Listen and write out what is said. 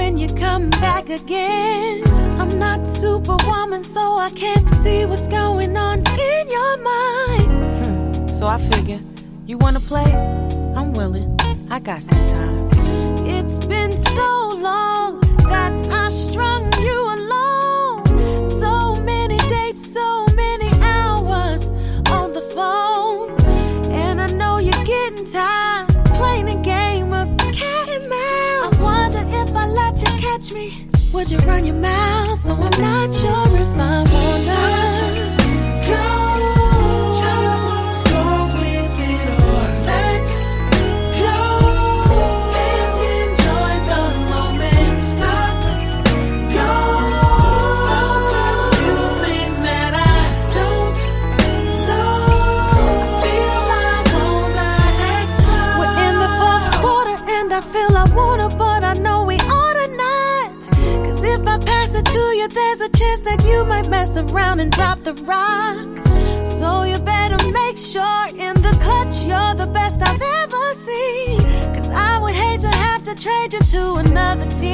when you come back again. I'm not superwoman, so I can't see what's going on in your mind. So I figure, you wanna play? I'm willing, I got some time. It's been so long that I strung you along. So many dates, so many hours on the phone. And I know you're getting tired playing a game of cat and mouse. I wonder if I let you catch me, would you run your mouth? So I'm not sure if I wanna go. Just move slow with it or let go and enjoy the moment. Stop, go. So confusing that I don't know. I feel I wanna explode. We're in the fourth quarter and I feel I wanna, but I know we ought to not. Cause if I pass it to you, there's a chance that you might mess around and drop the rock. So you better make sure in the clutch you're the best I've ever seen. Cause I would hate to have to trade you to another team.